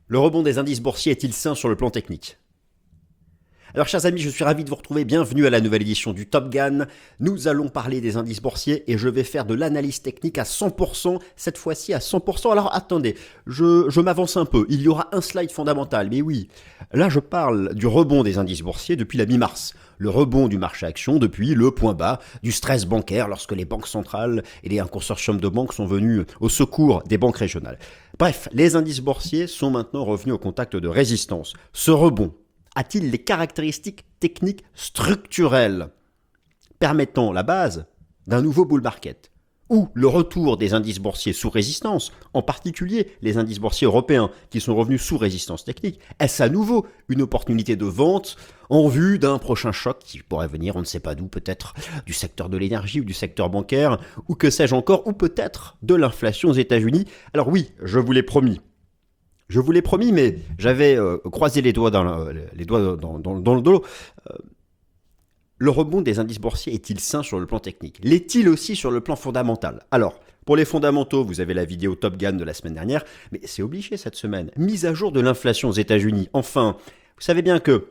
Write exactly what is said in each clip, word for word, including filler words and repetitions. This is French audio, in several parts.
Le rebond des indices boursiers est-il sain sur le plan technique? Alors chers amis, je suis ravi de vous retrouver, bienvenue à la nouvelle édition du Top Gun. Nous allons parler des indices boursiers et je vais faire de l'analyse technique à cent pour cent, cette fois-ci à cent pour cent. Alors attendez, je, je m'avance un peu, il y aura un slide fondamental, mais oui, là je parle du rebond des indices boursiers depuis la mi-mars, le rebond du marché action depuis le point bas, du stress bancaire lorsque les banques centrales et les, un consortium de banques sont venus au secours des banques régionales. Bref, les indices boursiers sont maintenant revenus au contact de résistance. Ce rebond a-t-il les caractéristiques techniques structurelles permettant la base d'un nouveau bull market? Ou le retour des indices boursiers sous résistance, en particulier les indices boursiers européens qui sont revenus sous résistance technique, est-ce à nouveau une opportunité de vente en vue d'un prochain choc qui pourrait venir, on ne sait pas d'où, peut-être du secteur de l'énergie ou du secteur bancaire, ou que sais-je encore, ou peut-être de l'inflation aux États-Unis? Alors oui, je vous l'ai promis. Je vous l'ai promis, mais j'avais euh, croisé les doigts dans, le, les doigts dans, dans, dans le dos. Euh, le rebond des indices boursiers est-il sain sur le plan technique? L'est-il aussi sur le plan fondamental? Alors, pour les fondamentaux, vous avez la vidéo Top Gun de la semaine dernière, mais c'est obligé cette semaine. Mise à jour de l'inflation aux États-Unis. Enfin, vous savez bien que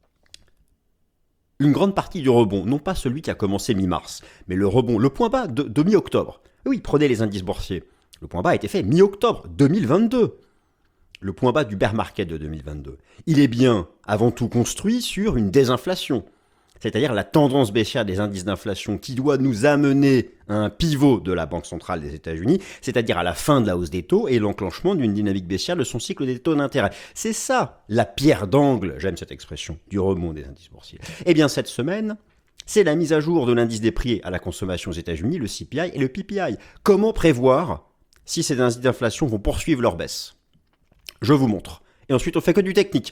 une grande partie du rebond, non pas celui qui a commencé mi-mars, mais le rebond, le point bas de, de mi-octobre. Oui, prenez les indices boursiers. Le point bas a été fait mi-octobre deux mille vingt-deux. Le point bas du bear market de deux mille vingt-deux. Il est bien avant tout construit sur une désinflation, c'est-à-dire la tendance baissière des indices d'inflation qui doit nous amener à un pivot de la Banque centrale des États-Unis, c'est-à-dire à la fin de la hausse des taux et l'enclenchement d'une dynamique baissière de son cycle des taux d'intérêt. C'est ça la pierre d'angle, j'aime cette expression, du rebond des indices boursiers. Eh bien cette semaine, c'est la mise à jour de l'indice des prix à la consommation aux États-Unis, le C P I et le P P I. Comment prévoir si ces indices d'inflation vont poursuivre leur baisse? Je vous montre. Et ensuite, on fait que du technique.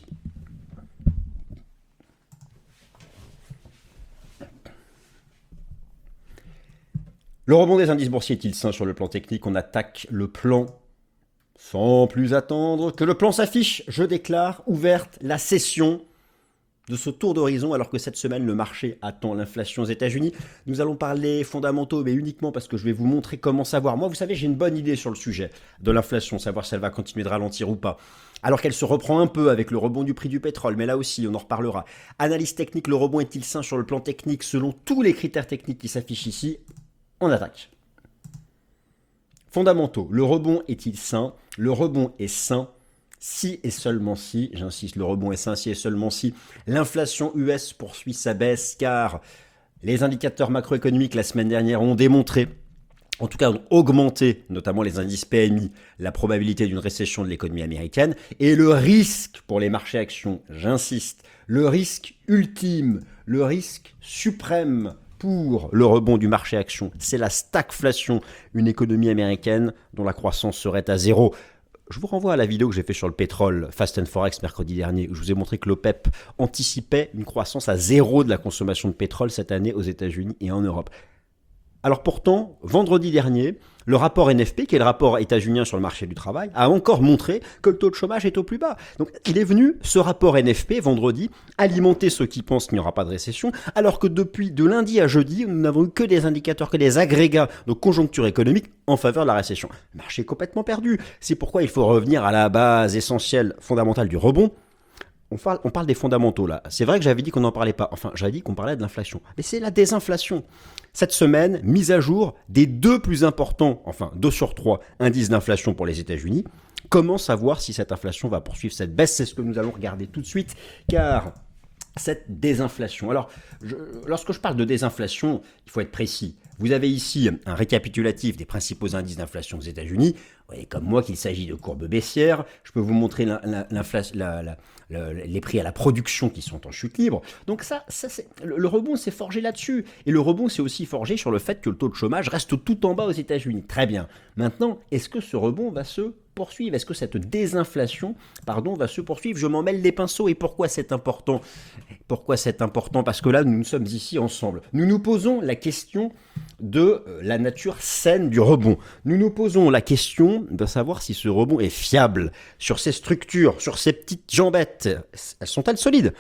Le rebond des indices boursiers est-il sain sur le plan technique? On attaque le plan sans plus attendre que le plan s'affiche. Je déclare ouverte la session de ce tour d'horizon alors que cette semaine le marché attend l'inflation aux États-Unis. Nous allons parler fondamentaux mais uniquement parce que je vais vous montrer comment savoir. Moi vous savez j'ai une bonne idée sur le sujet de l'inflation, savoir si elle va continuer de ralentir ou pas. Alors qu'elle se reprend un peu avec le rebond du prix du pétrole, mais là aussi on en reparlera. Analyse technique, le rebond est-il sain sur le plan technique selon tous les critères techniques qui s'affichent ici? On attaque. Fondamentaux, le rebond est-il sain? Le rebond est sain si et seulement si, j'insiste, le rebond est sain si et seulement si, l'inflation U S poursuit sa baisse car les indicateurs macroéconomiques la semaine dernière ont démontré, en tout cas ont augmenté, notamment les indices P M I, la probabilité d'une récession de l'économie américaine et le risque pour les marchés actions, j'insiste, le risque ultime, le risque suprême pour le rebond du marché action, c'est la stagflation, une économie américaine dont la croissance serait à zéro. Je vous renvoie à la vidéo que j'ai fait sur le pétrole Fast and Forex mercredi dernier, où je vous ai montré que l'OPEP anticipait une croissance à zéro de la consommation de pétrole cette année aux États-Unis et en Europe. Alors pourtant, vendredi dernier, le rapport N F P, qui est le rapport états-unien sur le marché du travail, a encore montré que le taux de chômage est au plus bas. Donc il est venu, ce rapport N F P, vendredi, alimenter ceux qui pensent qu'il n'y aura pas de récession, alors que depuis de lundi à jeudi, nous n'avons eu que des indicateurs, que des agrégats de conjoncture économique en faveur de la récession. Le marché est complètement perdu. C'est pourquoi il faut revenir à la base essentielle, fondamentale du rebond. On parle, on parle des fondamentaux là. C'est vrai que j'avais dit qu'on n'en parlait pas. Enfin, j'avais dit qu'on parlait de l'inflation. Mais c'est la désinflation. Cette semaine, mise à jour des deux plus importants, enfin deux sur trois indices d'inflation pour les États-Unis. Comment savoir si cette inflation va poursuivre cette baisse? C'est ce que nous allons regarder tout de suite, car cette désinflation. Alors, je, lorsque je parle de désinflation, il faut être précis. Vous avez ici un récapitulatif des principaux indices d'inflation aux États-Unis. Vous voyez comme moi qu'il s'agit de courbes baissières. Je peux vous montrer la, la, la, la, les prix à la production qui sont en chute libre. Donc ça, ça c'est, le, le rebond s'est forgé là-dessus. Et le rebond s'est aussi forgé sur le fait que le taux de chômage reste tout en bas aux États-Unis. Très bien. Maintenant, est-ce que ce rebond va se poursuivre? Est-ce que cette désinflation, pardon, va se poursuivre? Je m'en mêle les pinceaux. Et pourquoi c'est important? Pourquoi c'est important? Parce que là, nous, nous sommes ici ensemble. Nous nous posons la question de la nature saine du rebond. Nous nous posons la question de savoir si ce rebond est fiable sur ses structures, sur ses petites jambettes. Elles sont-elles solides?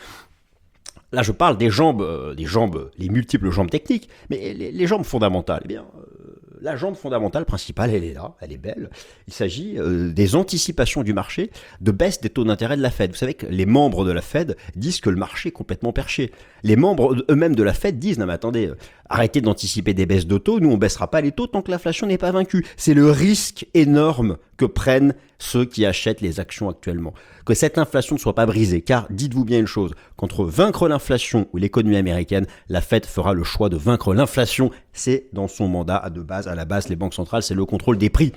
Là, je parle des jambes, euh, des jambes, les multiples jambes techniques, mais les, les jambes fondamentales. Eh bien, euh, la jambe fondamentale principale, elle est là, elle est belle. Il s'agit euh, des anticipations du marché de baisse des taux d'intérêt de la Fed. Vous savez que les membres de la Fed disent que le marché est complètement perché. Les membres eux-mêmes de la Fed disent, non mais attendez, euh, arrêtez d'anticiper des baisses de taux, nous on baissera pas les taux tant que l'inflation n'est pas vaincue. C'est le risque énorme que prennent ceux qui achètent les actions actuellement. Que cette inflation ne soit pas brisée, car dites-vous bien une chose, qu'entre vaincre l'inflation ou l'économie américaine, la Fed fera le choix de vaincre l'inflation. C'est dans son mandat de base, à la base, les banques centrales, c'est le contrôle des prix.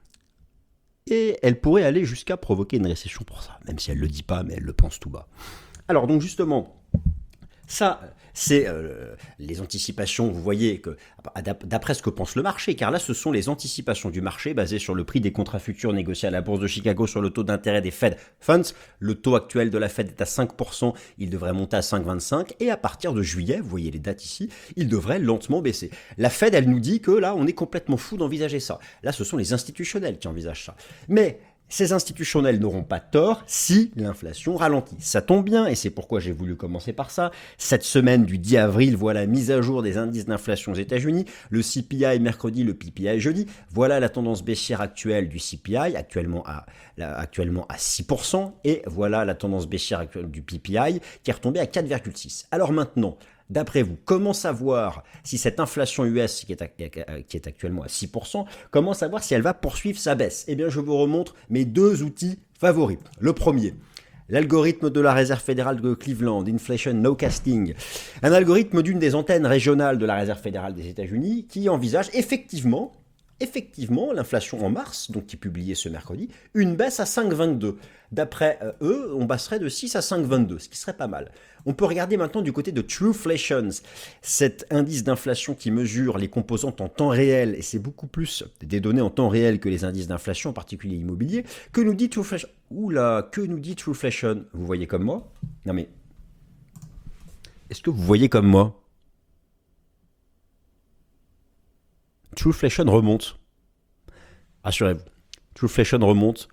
Et elle pourrait aller jusqu'à provoquer une récession pour ça, même si elle ne le dit pas, mais elle le pense tout bas. Alors donc justement, ça, c'est euh, les anticipations, vous voyez, que d'après ce que pense le marché, car là, ce sont les anticipations du marché basées sur le prix des contrats futurs négociés à la bourse de Chicago sur le taux d'intérêt des Fed Funds. Le taux actuel de la Fed est à cinq pour cent, il devrait monter à cinq virgule vingt-cinq, et à partir de juillet, vous voyez les dates ici, il devrait lentement baisser. La Fed, elle nous dit que là, on est complètement fou d'envisager ça. Là, ce sont les institutionnels qui envisagent ça. Mais ces institutionnels n'auront pas tort si l'inflation ralentit. Ça tombe bien, et c'est pourquoi j'ai voulu commencer par ça. Cette semaine du dix avril, voilà la mise à jour des indices d'inflation aux États-Unis. Le C P I mercredi, le P P I jeudi. Voilà la tendance baissière actuelle du C P I, actuellement à, actuellement à six pour cent. Et voilà la tendance baissière actuelle du P P I, qui est retombée à quatre virgule six. Alors maintenant, d'après vous, comment savoir si cette inflation U S qui est, à, qui est actuellement à six pour cent, comment savoir si elle va poursuivre sa baisse? Eh bien, je vous remontre mes deux outils favoris. Le premier, l'algorithme de la Réserve fédérale de Cleveland, Inflation Nowcasting, un algorithme d'une des antennes régionales de la Réserve fédérale des États-Unis qui envisage effectivement, effectivement l'inflation en mars, donc qui est publiée ce mercredi, une baisse à cinq virgule vingt-deux. D'après euh, eux, on passerait de six à cinq virgule vingt-deux, ce qui serait pas mal. On peut regarder maintenant du côté de Trueflation, cet indice d'inflation qui mesure les composantes en temps réel, et c'est beaucoup plus des données en temps réel que les indices d'inflation, en particulier immobilier. Que nous dit Trueflation? Oula, que nous dit Trueflation? Vous voyez comme moi? Non mais, est-ce que vous voyez comme moi? Trueflation remonte. Rassurez-vous, Trueflation remonte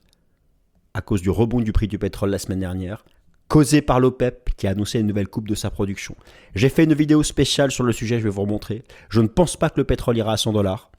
à cause du rebond du prix du pétrole la semaine dernière, causé par l'OPEP qui a annoncé une nouvelle coupe de sa production. J'ai fait une vidéo spéciale sur le sujet, je vais vous remontrer. Je ne pense pas que le pétrole ira à cent dollars.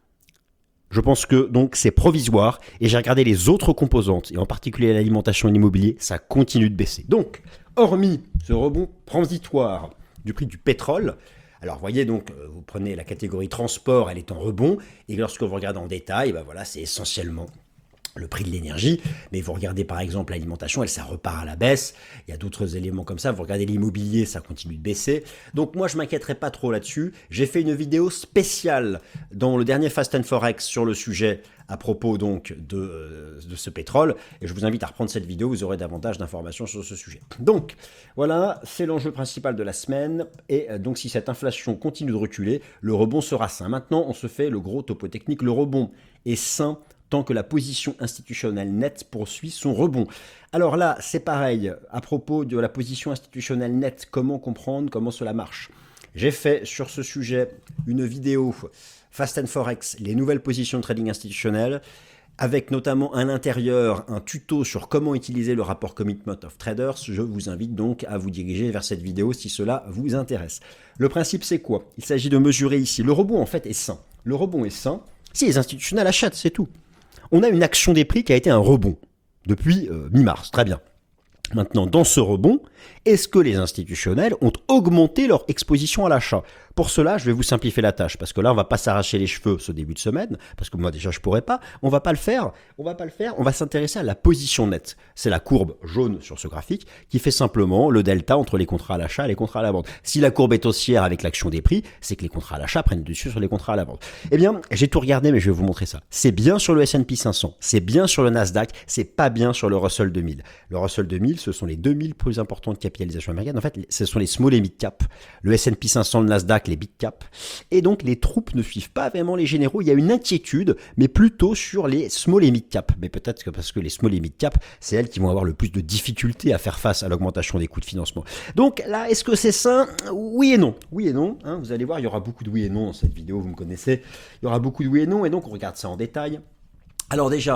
Je pense que donc c'est provisoire et j'ai regardé les autres composantes et en particulier l'alimentation et l'immobilier, ça continue de baisser. Donc, hormis ce rebond transitoire du prix du pétrole, alors, vous voyez, donc, vous prenez la catégorie transport, elle est en rebond, et lorsque vous regardez en détail, ben voilà, c'est essentiellement le prix de l'énergie, mais vous regardez par exemple l'alimentation, elle, ça repart à la baisse, il y a d'autres éléments comme ça, vous regardez l'immobilier, ça continue de baisser, donc moi je m'inquiéterai pas trop là-dessus. J'ai fait une vidéo spéciale dans le dernier Fast and Forex sur le sujet à propos donc de, euh, de ce pétrole, et je vous invite à reprendre cette vidéo, vous aurez davantage d'informations sur ce sujet. Donc voilà, c'est l'enjeu principal de la semaine, et euh, donc si cette inflation continue de reculer, le rebond sera sain. Maintenant on se fait le gros topo technique, le rebond est sain tant que la position institutionnelle nette poursuit son rebond. Alors là, c'est pareil, à propos de la position institutionnelle nette, comment comprendre, comment cela marche? J'ai fait sur ce sujet une vidéo Fast and Forex, les nouvelles positions de trading institutionnel, avec notamment à l'intérieur un tuto sur comment utiliser le rapport Commitment of Traders. Je vous invite donc à vous diriger vers cette vidéo si cela vous intéresse. Le principe, c'est quoi? Il s'agit de mesurer ici. Le rebond, en fait, est sain. Le rebond est sain si les institutionnels achètent, c'est tout. On a une action des prix qui a été un rebond depuis euh, mi-mars, très bien. Maintenant, dans ce rebond, est-ce que les institutionnels ont augmenté leur exposition à l'achat? Pour cela, je vais vous simplifier la tâche, parce que là, on va pas s'arracher les cheveux ce début de semaine, parce que moi déjà, je pourrais pas. On va pas le faire. On va pas le faire. On va s'intéresser à la position nette. C'est la courbe jaune sur ce graphique qui fait simplement le delta entre les contrats à l'achat et les contrats à la vente. Si la courbe est haussière avec l'action des prix, c'est que les contrats à l'achat prennent dessus sur les contrats à la vente. Eh bien, j'ai tout regardé, mais je vais vous montrer ça. C'est bien sur le S and P cinq cents, c'est bien sur le Nasdaq, c'est pas bien sur le Russell deux mille. Le Russell deux mille, ce sont les deux mille plus importantes capitalisations américaines. En fait, ce sont les small et mid cap. Le S and P cinq cents, le Nasdaq, les big cap. Et donc, les troupes ne suivent pas vraiment les généraux. Il y a une inquiétude, mais plutôt sur les small et mid cap. Mais peut-être que parce que les small et mid cap, c'est elles qui vont avoir le plus de difficultés à faire face à l'augmentation des coûts de financement. Donc là, est-ce que c'est sain? Oui et non. Oui et non. Hein, vous allez voir, il y aura beaucoup de oui et non dans cette vidéo, vous me connaissez. Il y aura beaucoup de oui et non, et donc on regarde ça en détail. Alors déjà,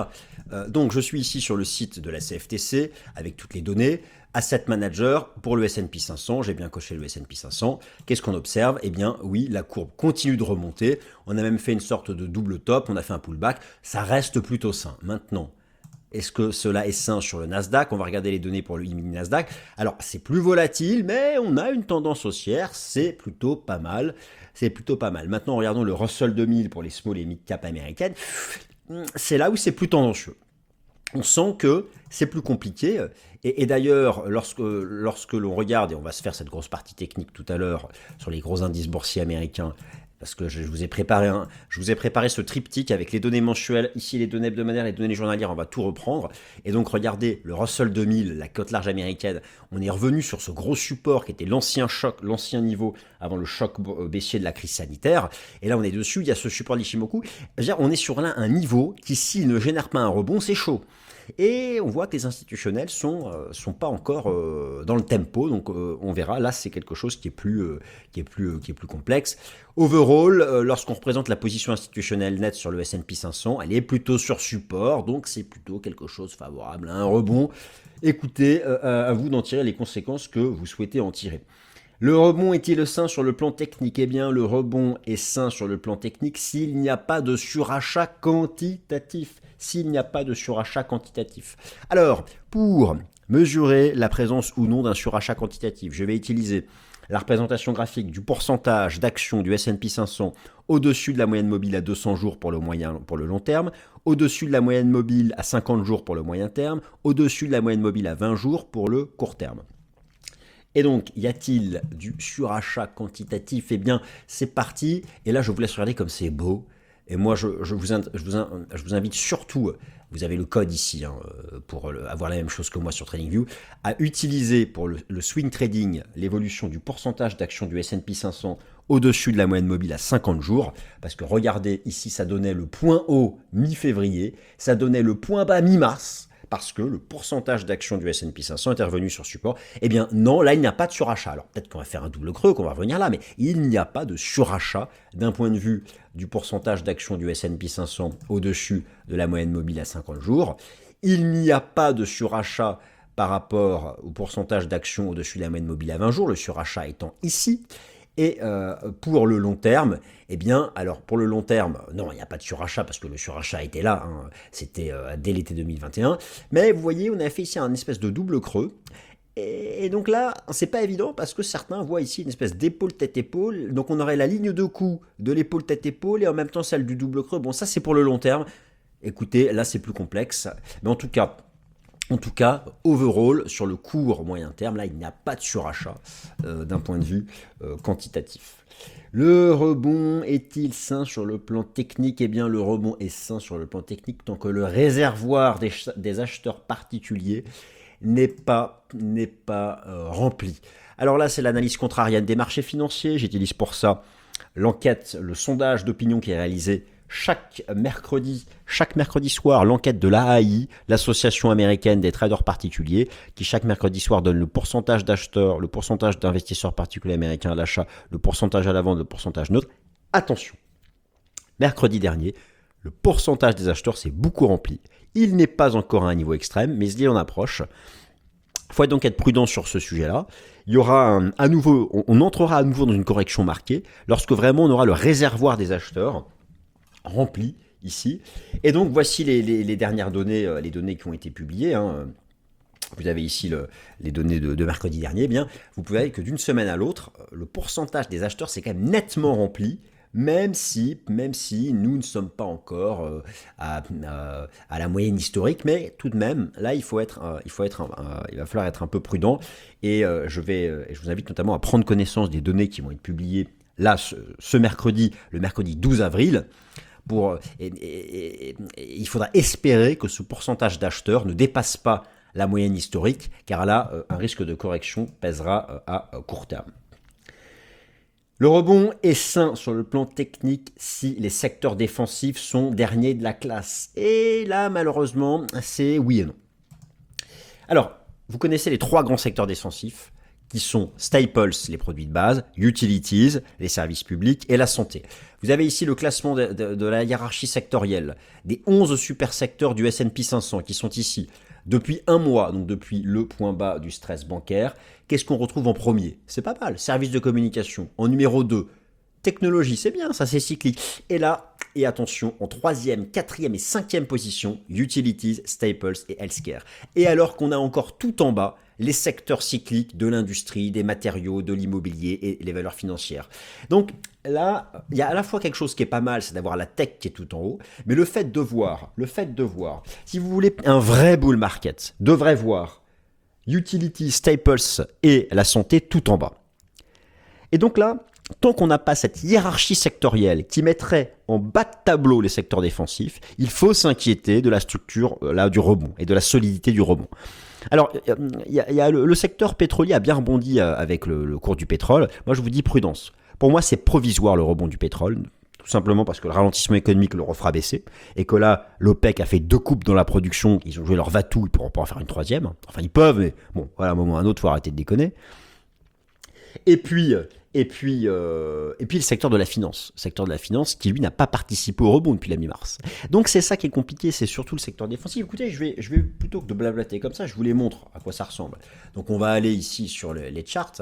Euh, donc je suis ici sur le site de la C F T C avec toutes les données. Asset Manager pour le S and P cinq cents, j'ai bien coché le S and P cinq cents. Qu'est-ce qu'on observe? Eh bien oui, la courbe continue de remonter. On a même fait une sorte de double top, on a fait un pullback. Ça reste plutôt sain. Maintenant, est-ce que cela est sain sur le Nasdaq? On va regarder les données pour le mini Nasdaq. Alors, c'est plus volatile, mais on a une tendance haussière. C'est plutôt pas mal. C'est plutôt pas mal. Maintenant, regardons le Russell deux mille pour les small et mid cap américaines. C'est là où c'est plus tendancieux. On sent que c'est plus compliqué. Et, et d'ailleurs, lorsque, lorsque l'on regarde, et on va se faire cette grosse partie technique tout à l'heure sur les gros indices boursiers américains, parce que je vous ai préparé un, je vous ai préparé ce triptyque avec les données mensuelles, ici les données hebdomadaires, les données journalières, on va tout reprendre. Et donc regardez, le Russell deux mille, la cote large américaine, on est revenu sur ce gros support qui était l'ancien choc, l'ancien niveau avant le choc baissier de la crise sanitaire. Et là on est dessus, il y a ce support d'Ishimoku. On est sur là un niveau qui, s'il ne génère pas un rebond, c'est chaud. Et on voit que les institutionnels sont, euh, sont pas encore euh, dans le tempo, donc euh, on verra. Là, c'est quelque chose qui est plus, euh, qui est plus, euh, qui est plus complexe. Overall, euh, lorsqu'on représente la position institutionnelle nette sur le S and P cinq cents, elle est plutôt sur support, donc c'est plutôt quelque chose favorable à un rebond. Écoutez, euh, à vous d'en tirer les conséquences que vous souhaitez en tirer. Le rebond est-il sain sur le plan technique? Eh bien, le rebond est sain sur le plan technique s'il n'y a pas de surachat quantitatif. S'il n'y a pas de surachat quantitatif. Alors, pour mesurer la présence ou non d'un surachat quantitatif, je vais utiliser la représentation graphique du pourcentage d'actions du S and P cinq cents au-dessus de la moyenne mobile à deux cents jours pour le, moyen, pour le long terme, au-dessus de la moyenne mobile à cinquante jours pour le moyen terme, au-dessus de la moyenne mobile à vingt jours pour le court terme. Et donc, y a-t-il du surachat quantitatif? Eh bien, c'est parti. Et là, je vous laisse regarder comme c'est beau. Et moi, je, je, vous, je, vous, je vous invite surtout, vous avez le code ici hein, pour avoir la même chose que moi sur TradingView, à utiliser pour le, le swing trading l'évolution du pourcentage d'actions du S and P cinq cents au-dessus de la moyenne mobile à cinquante jours. Parce que regardez, ici, ça donnait le point haut mi-février, ça donnait le point bas mi-mars. Parce que le pourcentage d'actions du S and P cinq cents est revenu sur support. Eh bien non, là il n'y a pas de surachat. Alors peut-être qu'on va faire un double creux, qu'on va revenir là, mais il n'y a pas de surachat d'un point de vue du pourcentage d'actions du S and P cinq cents au-dessus de la moyenne mobile à cinquante jours. Il n'y a pas de surachat par rapport au pourcentage d'actions au-dessus de la moyenne mobile à vingt jours, le surachat étant ici. Et euh, pour le long terme, eh bien, alors pour le long terme, non, il n'y a pas de surachat parce que le surachat était là, hein, c'était euh, dès l'été deux mille vingt et un. Mais vous voyez, on a fait ici un espèce de double creux. Et, et donc là, c'est pas évident parce que certains voient ici une espèce d'épaule tête-épaule. Donc on aurait la ligne de coup de l'épaule tête-épaule et en même temps celle du double creux. Bon, ça c'est pour le long terme. Écoutez, là c'est plus complexe. Mais en tout cas, En tout cas, overall, sur le court moyen terme, là, il n'y a pas de surachat euh, d'un point de vue euh, quantitatif. Le rebond est-il sain sur le plan technique? Eh bien, le rebond est sain sur le plan technique tant que le réservoir des, des acheteurs particuliers n'est pas, n'est pas euh, rempli. Alors là, c'est l'analyse contrarienne des marchés financiers. J'utilise pour ça l'enquête, le sondage d'opinion qui est réalisé chaque mercredi, chaque mercredi soir, l'enquête de l'A A I, l'association américaine des traders particuliers, qui chaque mercredi soir donne le pourcentage d'acheteurs, le pourcentage d'investisseurs particuliers américains à l'achat, le pourcentage à la vente, le pourcentage neutre. Attention, mercredi dernier, le pourcentage des acheteurs s'est beaucoup rempli. Il n'est pas encore à un niveau extrême, mais il y en approche. Il faut donc être prudent sur ce sujet-là. Il y aura un, à nouveau, on, on entrera à nouveau dans une correction marquée lorsque vraiment on aura le réservoir des acheteurs rempli ici. Et donc voici les, les, les dernières données, euh, les données qui ont été publiées. Hein. Vous avez ici le, les données de, de mercredi dernier. Eh bien, vous pouvez voir que d'une semaine à l'autre, le pourcentage des acheteurs s'est quand même nettement rempli, même si, même si nous ne sommes pas encore euh, à, à, à la moyenne historique, mais tout de même, là, il faut être, euh, il faut être, euh, il va falloir être un peu prudent. Et euh, je vais, euh, je vous invite notamment à prendre connaissance des données qui vont être publiées là ce, ce mercredi, le mercredi douze avril. Pour, et, et, et, et il faudra espérer que ce pourcentage d'acheteurs ne dépasse pas la moyenne historique, car là, euh, un risque de correction pèsera euh, à euh, court terme. Le rebond est sain sur le plan technique si les secteurs défensifs sont derniers de la classe. Et là, malheureusement, c'est oui et non. Alors, vous connaissez les trois grands secteurs défensifs qui sont staples, les produits de base, utilities, les services publics et la santé. Vous avez ici le classement de, de, de la hiérarchie sectorielle des onze super secteurs du S and P cinq cents qui sont ici. Depuis un mois, donc depuis le point bas du stress bancaire, qu'est-ce qu'on retrouve en premier? C'est pas mal, services de communication. En numéro deux, technologie, c'est bien, ça c'est cyclique. Et là, et attention, en troisième, quatrième et cinquième position, utilities, staples et healthcare. Et alors qu'on a encore tout en bas, les secteurs cycliques de l'industrie, des matériaux, de l'immobilier et les valeurs financières. Donc là, il y a à la fois quelque chose qui est pas mal, c'est d'avoir la tech qui est tout en haut, mais le fait de voir, le fait de voir, si vous voulez un vrai bull market, devrait voir utilities, staples et la santé tout en bas. Et donc là, tant qu'on n'a pas cette hiérarchie sectorielle qui mettrait en bas de tableau les secteurs défensifs, il faut s'inquiéter de la structure là, du rebond et de la solidité du rebond. Alors, il y a, y a le, le secteur pétrolier a bien rebondi avec le, le cours du pétrole. Moi, je vous dis prudence. Pour moi, c'est provisoire le rebond du pétrole, tout simplement parce que le ralentissement économique le refera baisser et que là, l'OPEC a fait deux coupes dans la production. Ils ont joué leur va-tout, ils ne pourront pas en faire une troisième. Enfin, ils peuvent, mais bon, voilà, à un moment ou à un autre, il faut arrêter de déconner. Et puis, et puis, euh, et puis le secteur de la finance, le secteur de la finance qui lui n'a pas participé au rebond depuis la mi-mars. Donc c'est ça qui est compliqué, c'est surtout le secteur défensif. Écoutez, je vais, je vais plutôt que de blablater comme ça, je vous les montre à quoi ça ressemble. Donc on va aller ici sur le, les charts.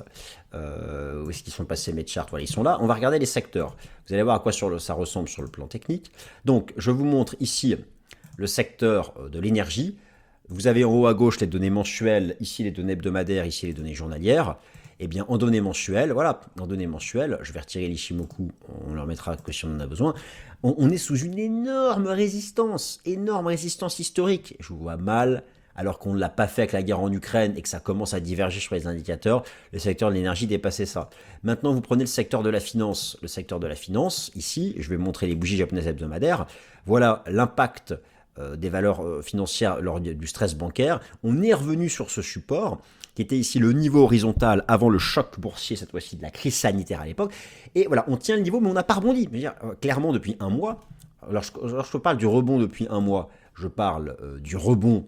Euh, où est-ce qu'ils sont passés mes charts? Voilà, ils sont là. On va regarder les secteurs. Vous allez voir à quoi sur le, ça ressemble sur le plan technique. Donc je vous montre ici le secteur de l'énergie. Vous avez en haut à gauche les données mensuelles, ici les données hebdomadaires, ici les données journalières. Eh bien, en données mensuelles, voilà, en données mensuelles, je vais retirer l'Ishimoku, on leur mettra que si on en a besoin, on, on est sous une énorme résistance, énorme résistance historique. Je vous vois mal, alors qu'on ne l'a pas fait avec la guerre en Ukraine et que ça commence à diverger sur les indicateurs, le secteur de l'énergie dépassait ça. Maintenant, vous prenez le secteur de la finance. Le secteur de la finance, ici, je vais montrer les bougies japonaises hebdomadaires. Voilà l'impact euh, des valeurs euh, financières lors du stress bancaire. On est revenu sur ce support, qui était ici le niveau horizontal avant le choc boursier, cette fois-ci de la crise sanitaire à l'époque. Et voilà, on tient le niveau, mais on n'a pas rebondi. Je veux dire, clairement, depuis un mois, lorsque, lorsque je parle du rebond depuis un mois, je parle euh, du rebond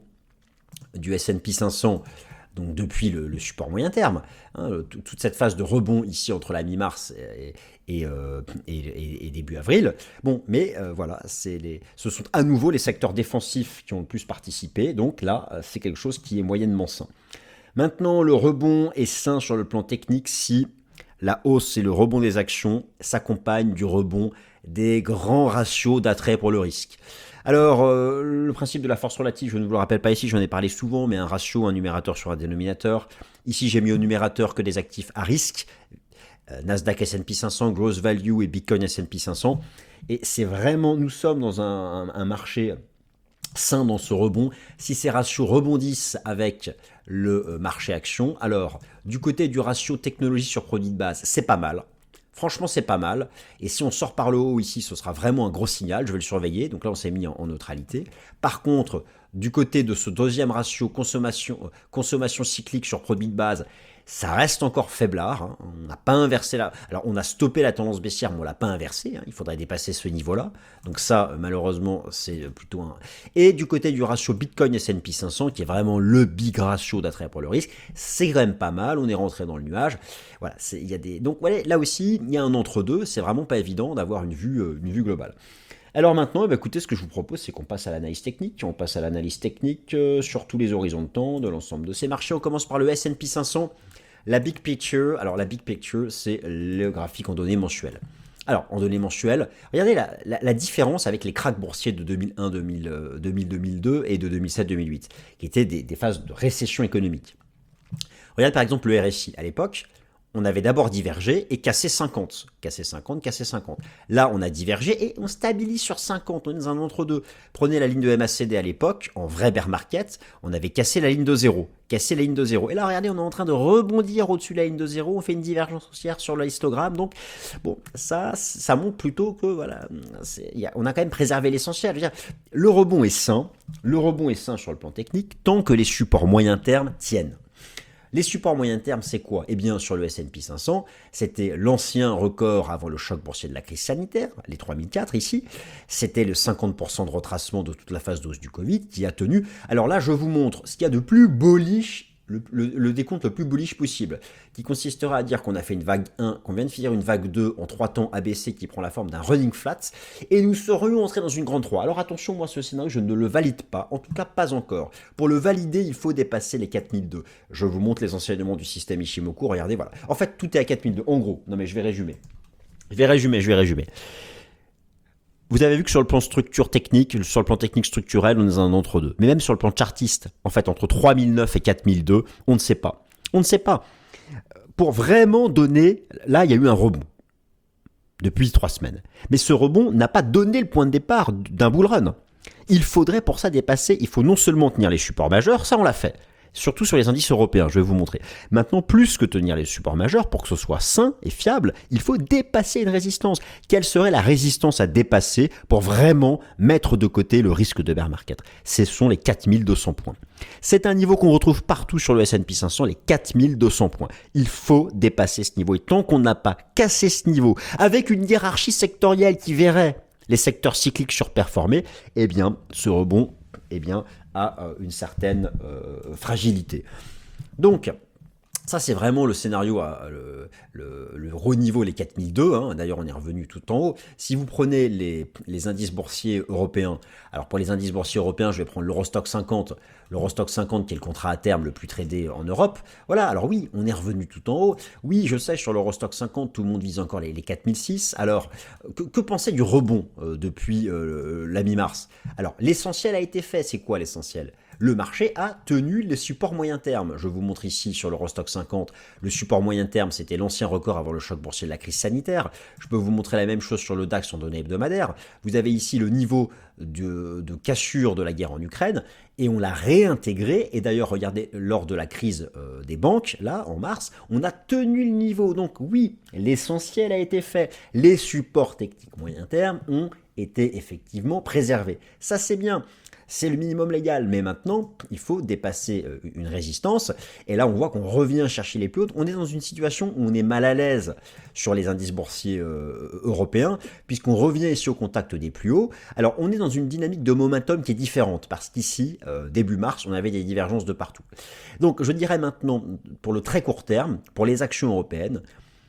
du S and P cinq cents, donc depuis le, le support moyen terme. Hein, le, toute cette phase de rebond ici entre la mi-mars et, et, euh, et, et, et début avril. Bon, mais euh, voilà, c'est les, ce sont à nouveau les secteurs défensifs qui ont le plus participé. Donc là, c'est quelque chose qui est moyennement sain. Maintenant, le rebond est sain sur le plan technique si la hausse et le rebond des actions s'accompagnent du rebond des grands ratios d'attrait pour le risque. Alors, euh, le principe de la force relative, je ne vous le rappelle pas ici, j'en ai parlé souvent, mais un ratio, un numérateur sur un dénominateur. Ici, j'ai mis au numérateur que des actifs à risque, euh, Nasdaq S and P cinq cents, Growth Value et Bitcoin S and P cinq cents. Et c'est vraiment, nous sommes dans un, un, un marché sain dans ce rebond. Si ces ratios rebondissent avec le marché action, alors du côté du ratio technologie sur produit de base, c'est pas mal. Franchement, c'est pas mal. Et si on sort par le haut ici, ce sera vraiment un gros signal. Je vais le surveiller. Donc là, on s'est mis en, en neutralité. Par contre, du côté de ce deuxième ratio consommation, euh, consommation cyclique sur produit de base, ça reste encore faiblard. Hein. On n'a pas inversé la... Alors, on a stoppé la tendance baissière, mais on ne l'a pas inversée. Hein. Il faudrait dépasser ce niveau-là. Donc ça, malheureusement, c'est plutôt un... Et du côté du ratio Bitcoin S and P cinq cents, qui est vraiment le big ratio d'attrait pour le risque, c'est quand même pas mal. On est rentré dans le nuage. Voilà, il y a des... Donc voilà, là aussi, il y a un entre-deux. C'est vraiment pas évident d'avoir une vue, euh, une vue globale. Alors maintenant, eh bien, écoutez, ce que je vous propose, c'est qu'on passe à l'analyse technique. On passe à l'analyse technique euh, sur tous les horizons de temps de l'ensemble de ces marchés. On commence par le S and P cinq cents. La big picture, alors la big picture, c'est le graphique en données mensuelles. Alors, en données mensuelles, regardez la, la, la différence avec les cracks boursiers de deux mille un, deux mille, deux mille, deux mille deux et de deux mille sept, deux mille huit, qui étaient des, des phases de récession économique. Regardez par exemple le R S I. À l'époque, on avait d'abord divergé et cassé cinquante. Cassé cinquante, cassé cinquante. Là, on a divergé et on stabilise sur cinquante. On est dans un entre-deux. Prenez la ligne de M A C D à l'époque, en vrai bear market, on avait cassé la ligne de zéro. Cassé la ligne de zéro. Et là, regardez, on est en train de rebondir au-dessus de la ligne de zéro. On fait une divergence haussière sur le histogramme. Donc, bon, ça, ça montre plutôt que, voilà, y a, on a quand même préservé l'essentiel. Je veux dire, le rebond est sain. Le rebond est sain sur le plan technique tant que les supports moyen terme tiennent. Les supports moyen terme, c'est quoi? Eh bien, sur le S and P cinq cents, c'était l'ancien record avant le choc boursier de la crise sanitaire, les trois mille quatre ici. C'était le cinquante pour cent de retracement de toute la phase d'hausse du Covid qui a tenu. Alors là, je vous montre ce qu'il y a de plus bullish le, le, le décompte le plus bullish possible, qui consistera à dire qu'on a fait une vague un, qu'on vient de finir une vague deux en trois temps A B C qui prend la forme d'un running flat, et nous serions entrés dans une grande trois. Alors attention, moi ce scénario, je ne le valide pas, en tout cas pas encore. Pour le valider, il faut dépasser les quatre mille deux. Je vous montre les enseignements du système Ishimoku, regardez, voilà. En fait, tout est à quatre mille deux, en gros. Non mais je vais résumer. Je vais résumer, je vais résumer. Vous avez vu que sur le plan structure technique, sur le plan technique structurel, on est dans un entre-deux. Mais même sur le plan chartiste, en fait, entre trois mille neuf et quatre mille deux, on ne sait pas. On ne sait pas. Pour vraiment donner, là, il y a eu un rebond depuis trois semaines. Mais ce rebond n'a pas donné le point de départ d'un bull run. Il faudrait pour ça dépasser, il faut non seulement tenir les supports majeurs, ça on l'a fait. Surtout sur les indices européens, je vais vous montrer. Maintenant, plus que tenir les supports majeurs, pour que ce soit sain et fiable, il faut dépasser une résistance. Quelle serait la résistance à dépasser pour vraiment mettre de côté le risque de bear market? Ce sont les quatre mille deux cents points. C'est un niveau qu'on retrouve partout sur le S and P cinq cents, les quatre mille deux cents points. Il faut dépasser ce niveau. Et tant qu'on n'a pas cassé ce niveau, avec une hiérarchie sectorielle qui verrait les secteurs cycliques surperformer, eh bien, ce rebond, eh bien, a une certaine euh, fragilité. Donc, ça c'est vraiment le scénario, à, le, le, le haut niveau, les quatre mille deux, hein. D'ailleurs on est revenu tout en haut. Si vous prenez les, les indices boursiers européens, alors pour les indices boursiers européens, je vais prendre l'Eurostock cinquante, l'Eurostock cinquante qui est le contrat à terme le plus tradé en Europe. Voilà, alors oui, on est revenu tout en haut. Oui, je sais, sur l'Eurostock cinquante, tout le monde vise encore les, les quatre mille six. Alors, que, que penser du rebond euh, depuis euh, la mi-mars? Alors, l'essentiel a été fait. C'est quoi l'essentiel? Le marché a tenu les supports moyen terme. Je vous montre ici sur l'Eurostock cinquante, le support moyen terme, c'était l'ancien record avant le choc boursier de la crise sanitaire. Je peux vous montrer la même chose sur le DAX en données hebdomadaires. Vous avez ici le niveau de, de cassure de la guerre en Ukraine et on l'a réintégré. Et d'ailleurs, regardez, lors de la crise euh, des banques, là, en mars, on a tenu le niveau. Donc oui, l'essentiel a été fait. Les supports techniques moyen terme ont été effectivement préservés. Ça, c'est bien. C'est le minimum légal, mais maintenant, il faut dépasser une résistance. Et là, on voit qu'on revient chercher les plus hautes. On est dans une situation où on est mal à l'aise sur les indices boursiers euh, européens, puisqu'on revient ici au contact des plus hauts. Alors, on est dans une dynamique de momentum qui est différente, parce qu'ici, euh, début mars, on avait des divergences de partout. Donc, je dirais maintenant, pour le très court terme, pour les actions européennes,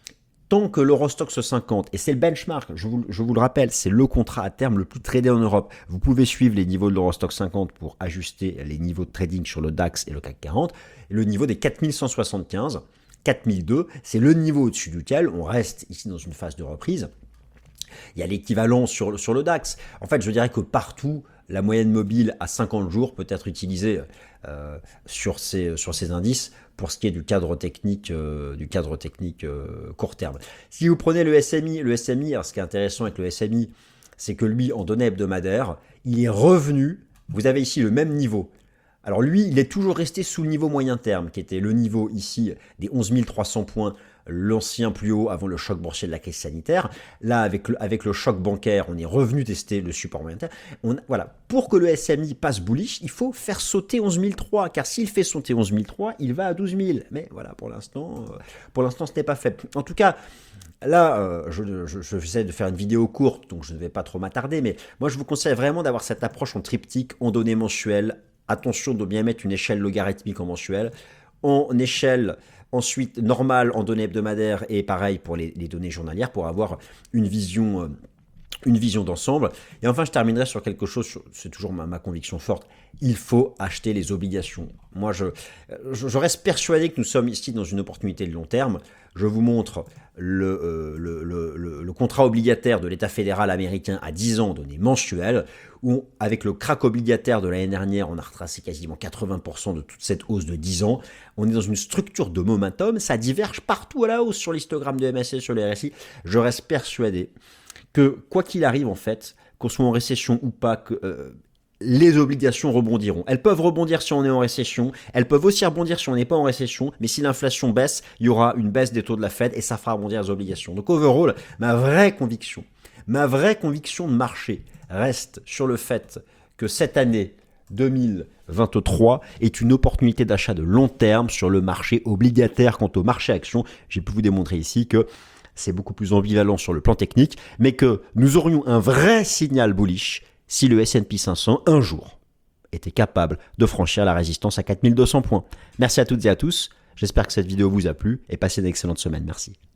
tant que l'Eurostock cinquante, et c'est le benchmark, je vous, je vous le rappelle, c'est le contrat à terme le plus tradé en Europe. Vous pouvez suivre les niveaux de l'Eurostock cinquante pour ajuster les niveaux de trading sur le DAX et le C A C quarante. Et le niveau des quatre mille cent soixante-quinze, quatre mille deux, c'est le niveau au-dessus duquel on reste ici dans une phase de reprise. Il y a l'équivalent sur, sur le DAX. En fait, je dirais que partout, la moyenne mobile à cinquante jours peut être utilisée euh, sur, ces, sur ces indices pour ce qui est du cadre technique, euh, du cadre technique euh, court terme. Si vous prenez le S M I, le S M I, alors ce qui est intéressant avec le S M I, c'est que lui, en données hebdomadaires, il est revenu, vous avez ici le même niveau. Alors lui, il est toujours resté sous le niveau moyen terme, qui était le niveau ici des onze mille trois cents points, l'ancien plus haut avant le choc boursier de la crise sanitaire. Là, avec le, avec le choc bancaire, on est revenu tester le support moyen terme. On, voilà. Pour que le S M I passe bullish, il faut faire sauter onze mille trois, car s'il fait sauter onze mille trois, il va à douze mille. Mais voilà, pour l'instant, euh, pour l'instant, ce n'est pas fait. En tout cas, là, euh, je, je, je j'essaie de faire une vidéo courte, donc je ne vais pas trop m'attarder, mais moi, je vous conseille vraiment d'avoir cette approche en triptyque, en données mensuelles. Attention de bien mettre une échelle logarithmique en mensuel, en échelle ensuite normale en données hebdomadaires et pareil pour les, les données journalières pour avoir une vision, euh, une vision d'ensemble. Et enfin, je terminerai sur quelque chose, c'est toujours ma, ma conviction forte, il faut acheter les obligations. Moi, je, je, je reste persuadé que nous sommes ici dans une opportunité de long terme. Je vous montre le, euh, le, le, le, le contrat obligataire de l'État fédéral américain à dix ans, donné mensuel, où avec le crack obligataire de l'année dernière, on a retracé quasiment quatre-vingts pour cent de toute cette hausse de dix ans. On est dans une structure de momentum, ça diverge partout à la hausse sur l'histogramme de M A C D, sur les R S I. Je reste persuadé que quoi qu'il arrive en fait, qu'on soit en récession ou pas, que... Euh, les obligations rebondiront. Elles peuvent rebondir si on est en récession, elles peuvent aussi rebondir si on n'est pas en récession, mais si l'inflation baisse, il y aura une baisse des taux de la Fed et ça fera rebondir les obligations. Donc overall, ma vraie conviction, ma vraie conviction de marché reste sur le fait que cette année deux mille vingt-trois est une opportunité d'achat de long terme sur le marché obligataire. Quant au marché action, j'ai pu vous démontrer ici que c'est beaucoup plus ambivalent sur le plan technique, mais que nous aurions un vrai signal bullish si le S and P cinq cents, un jour, été capable de franchir la résistance à quatre mille deux cents points. Merci à toutes et à tous. J'espère que cette vidéo vous a plu et passez une excellente semaine. Merci.